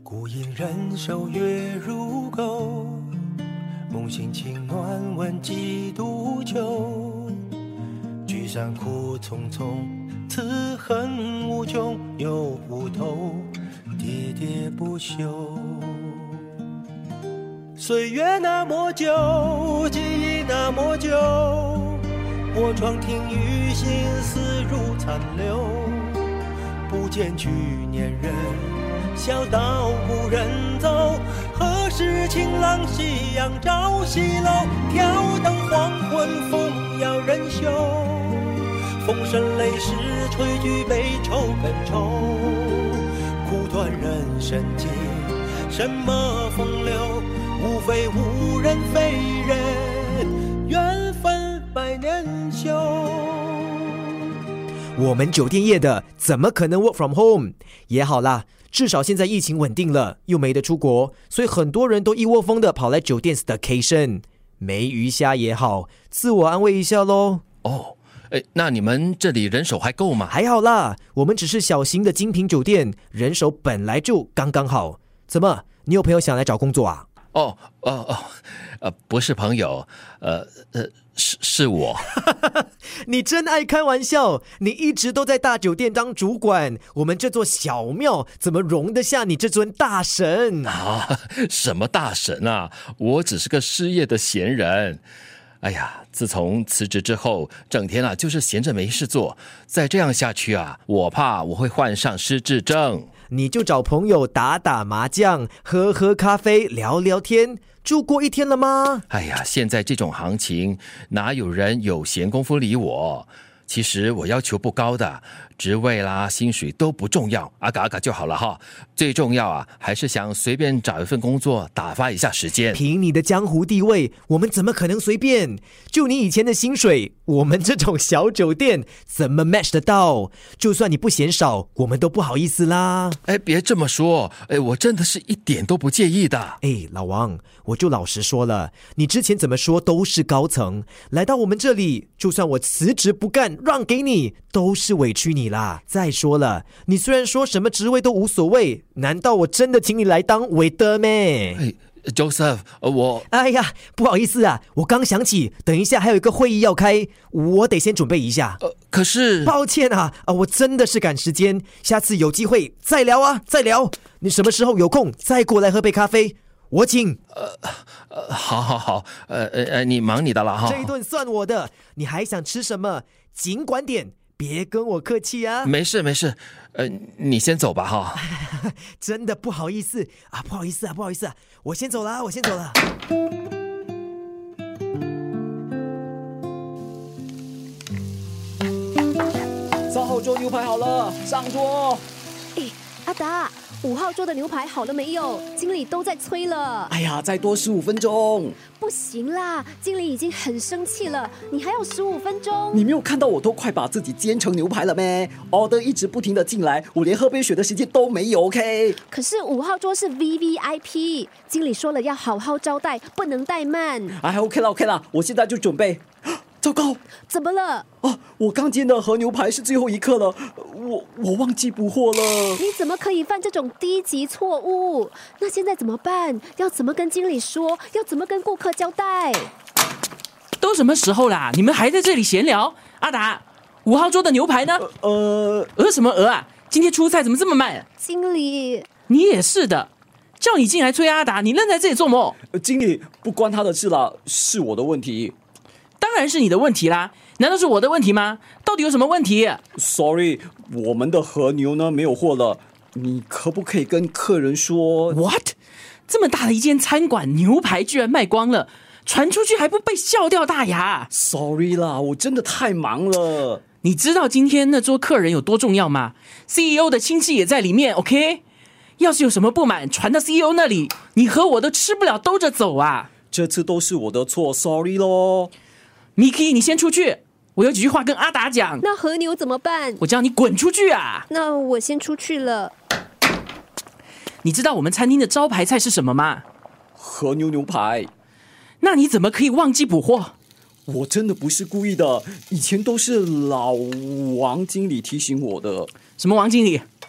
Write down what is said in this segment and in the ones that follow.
孤饮人手月如钩，梦醒情暖问几度秋。聚散苦匆匆，此恨无穷又无头，喋喋不休。岁月那么久，记忆那么久，我窗听雨，心思如残留。不见去年人，笑道故人走。何时晴朗夕阳照西楼？挑灯黄昏，风摇人袖。风声泪湿，吹举悲愁更愁。苦短人生境，什么风流？无非无人非人，缘分百年修。 我们酒店业的怎么可能 work from home？ 也好啦，至少现在疫情稳定了，又没得出国，所以很多人都一窝蜂的跑来酒店 staycation。 没鱼虾也好，自我安慰一下咯。 哦，那你们这里人手还够吗？ 还好啦，我们只是小型的精品酒店，人手本来就刚刚好。怎么，你有朋友想来找工作啊？ 不是朋友，是我。 你真爱开玩笑，你一直都在大酒店当主管，我们这座小庙怎么容得下你这尊大神啊？什么大神啊，我只是个失业的闲人。哎呀，自从辞职之后，整天就是闲着没事做，再这样下去我怕我会患上失智症。 你就找朋友打打麻将，喝喝咖啡，聊聊天。住过一天了吗？ 哎呀，现在这种行情，哪有人有闲工夫理我？其实我要求不高的，职位啦、薪水都不重要，阿嘎就好了哈。最重要还是想随便找一份工作打发一下时间。 凭你的江湖地位，我们怎么可能随便？就你以前的薪水，我们这种小酒店怎么 match 得到？就算你不嫌少，我们都不好意思啦。 别这么说，我真的是一点都不介意的。 老王，我就老实说了，你之前怎么说都是高层，来到我们这里，就算我辞职不干，让给你，都是委屈你啦。再说了，你虽然说什么职位都无所谓，难道我真的请你来当waiter咩 ？Joseph， 我…… 哎呀，不好意思我刚想起，等一下还有一个会议要开，我得先准备一下。 可是…… 抱歉我真的是赶时间，下次有机会再聊再聊。你什么时候有空再过来喝杯咖啡，我请。 好，你忙你的了哈。 这一顿算我的，你还想吃什么？尽管点，别跟我客气啊。 没事，你先走吧哈。 真的不好意思不好意思我先走了。 3号桌牛排好了，上桌。 阿达，5号桌的牛排好了没有？经理都在催了。 哎呀，再多15分钟。 不行啦，经理已经很生气了，你还有15分钟。 你没有看到我都快把自己煎成牛排了咩？ order 一直不停的进来，我连喝杯水的时间都没有 OK。 可是5号桌是 VVIP， 经理说了要好好招待，不能怠慢。 OK 了，我现在就准备。糟糕， 怎么了？ 我刚煎的和牛排是最后一刻了，我忘记补货了。 你怎么可以犯这种低级错误？那现在怎么办？要怎么跟经理说？要怎么跟顾客交代？ 都什么时候啦？你们还在这里闲聊？阿达，5号桌的牛排呢？什么啊？今天出菜怎么这么慢？ 经理， 你也是的，叫你进来催阿达，你愣在这里做梦？ 经理，不关他的事啦，是我的问题。 当然是你的问题啦，难道是我的问题吗？到底有什么问题？ Sorry， 我们的和牛呢没有货了，你可不可以跟客人说 What？ 这么大的一间餐馆，牛排居然卖光了，传出去还不被笑掉大牙？ Sorry 啦，我真的太忙了。 你知道今天那桌客人有多重要吗？ CEO 的亲戚也在里面 OK？ 要是有什么不满传到 CEO 那里，你和我都吃不了兜着走啊。 这次都是我的错， Sorry 咯。 Miki， 你先出去，我有几句话跟阿达讲。 那和牛怎么办？ 我叫你滚出去啊！ 那我先出去了。 你知道我们餐厅的招牌菜是什么吗？ 和牛牛排。 那你怎么可以忘记补货？ 我真的不是故意的，以前都是老王经理提醒我的。 什么王经理？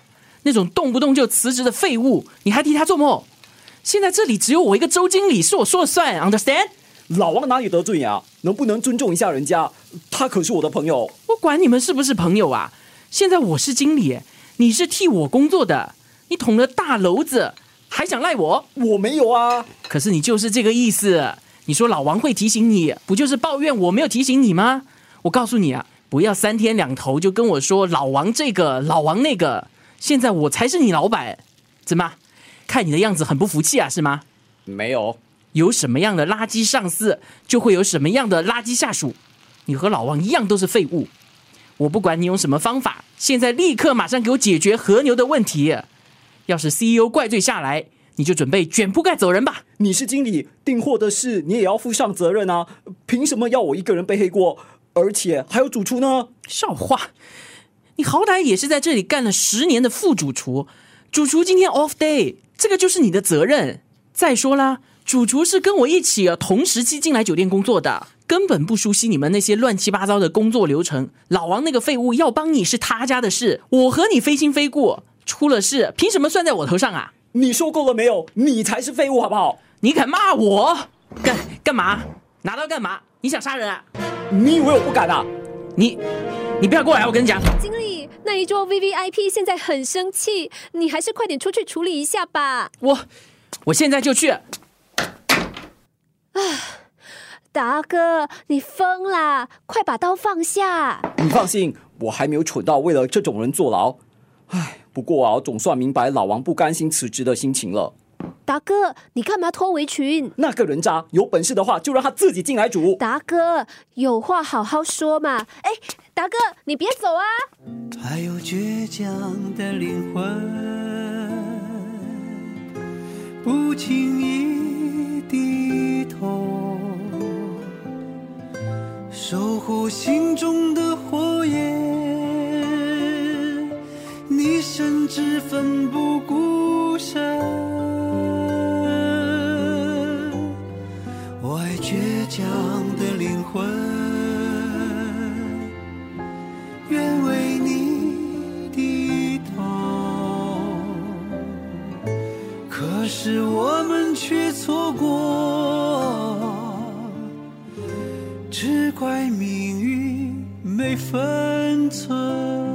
那种动不动就辞职的废物，你还替他做梦？现在这里只有我一个周经理，是我说了算 ，understand？ 老王哪里得罪呀？能不能尊重一下人家？他可是我的朋友。 我管你们是不是朋友啊？现在我是经理，你是替我工作的，你捅了大篓子，还想赖我？ 我没有啊。 可是你就是这个意思。你说老王会提醒你，不就是抱怨我没有提醒你吗？我告诉你啊，不要三天两头就跟我说老王这个老王那个，现在我才是你老板。怎么看你的样子很不服气啊，是吗？ 没有。 有什么样的垃圾上司，就会有什么样的垃圾下属。你和老王一样都是废物。我不管你用什么方法，现在立刻马上给我解决和牛的问题。要是 CEO 怪罪下来，你就准备卷铺盖走人吧。 你是经理，订货的事你也要负上责任啊！凭什么要我一个人背黑锅？而且还有主厨呢？ 少话，你好歹也是在这里干了10年的副主厨，主厨今天 off day， 这个就是你的责任。再说啦，主厨是跟我一起同时期进来酒店工作的，根本不熟悉你们那些乱七八糟的工作流程。老王那个废物要帮你是他家的事，我和你非亲非故，出了事凭什么算在我头上啊？ 你说够了没有？你才是废物好不好？ 你敢骂我？干嘛？拿刀干嘛？你想杀人啊？ 你以为我不敢啊？ 你不要过来，我跟你讲。 经理，那一桌 VVIP 现在很生气，你还是快点出去处理一下吧。 我现在就去。 达哥，你疯啦！快把刀放下。 你放心，我还没有蠢到为了这种人坐牢。不过我总算明白老王不甘心辞职的心情了。 达哥，你干嘛脱围裙？ 那个人渣，有本事的话就让他自己进来煮。 达哥，有话好好说嘛。达哥，你别走啊！ 还有倔强的灵魂，不轻易低头，守护心中的火焰。你甚至奋不顾身，我爱倔强的灵魂，愿为你低头。可是我们却错过，只怪命运没分寸。